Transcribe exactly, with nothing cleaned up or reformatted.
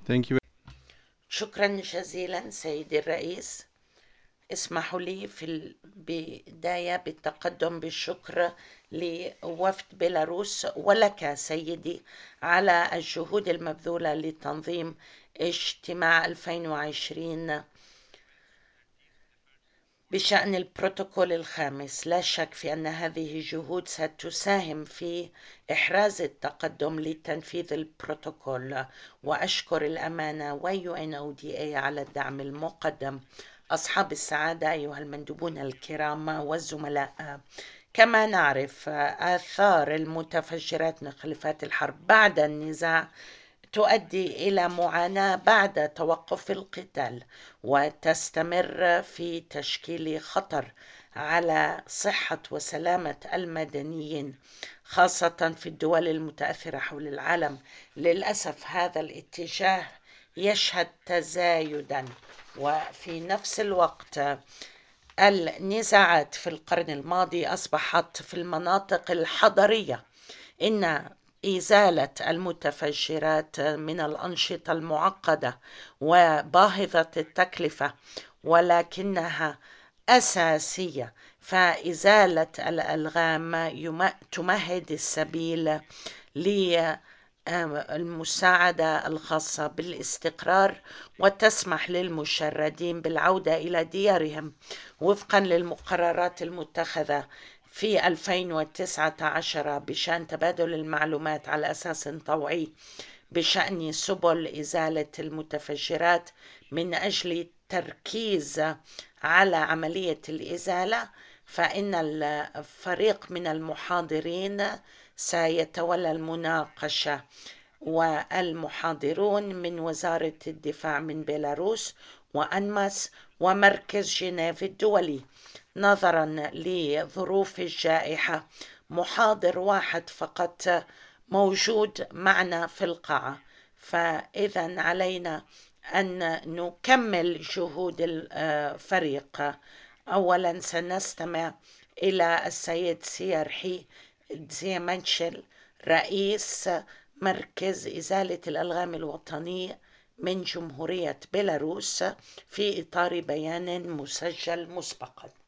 Thank you. شكرا جزيلا سيدي الرئيس. اسمحوا لي في البداية بالتقدم بالشكر لوفد بيلاروس ولك سيدي على الجهود المبذولة لتنظيم اجتماع ألفين وعشرين بشأن البروتوكول الخامس. لا شك في أن هذه الجهود ستساهم في إحراز التقدم لتنفيذ البروتوكول، وأشكر الأمانة و يو إن أو دي إيه على الدعم المقدم. أصحاب السعادة أيها المندوبون الكرام والزملاء، كما نعرف آثار المتفجرات مخلفات الحرب بعد النزاع تؤدي إلى معاناة بعد توقف القتال، وتستمر في تشكيل خطر على صحة وسلامة المدنيين خاصة في الدول المتأثرة حول العالم. للأسف هذا الاتجاه يشهد تزايدا، وفي نفس الوقت النزاعات في القرن الماضي أصبحت في المناطق الحضرية. إن إزالة المتفجرات من الأنشطة المعقدة وباهظة التكلفة، ولكنها أساسية، فإزالة الألغام تمهد السبيل للمساعدة الخاصة بالاستقرار، وتسمح للمشردين بالعودة إلى ديارهم وفقا للمقررات المتخذة في ألفين وتسعة عشر بشأن تبادل المعلومات على أساس طوعي بشأن سبل إزالة المتفجرات من أجل التركيز على عملية الإزالة. فإن الفريق من المحاضرين سيتولى المناقشة، والمحاضرون من وزارة الدفاع من بيلاروس وأنماس ومركز جنيف الدولي. نظرا لظروف الجائحة محاضر واحد فقط موجود معنا في القاعة، فإذا علينا أن نكمل جهود الفريق. أولا سنستمع إلى السيد سيرحي زيمانشل رئيس مركز إزالة الألغام الوطني من جمهورية بيلاروس في إطار بيان مسجل مسبقا.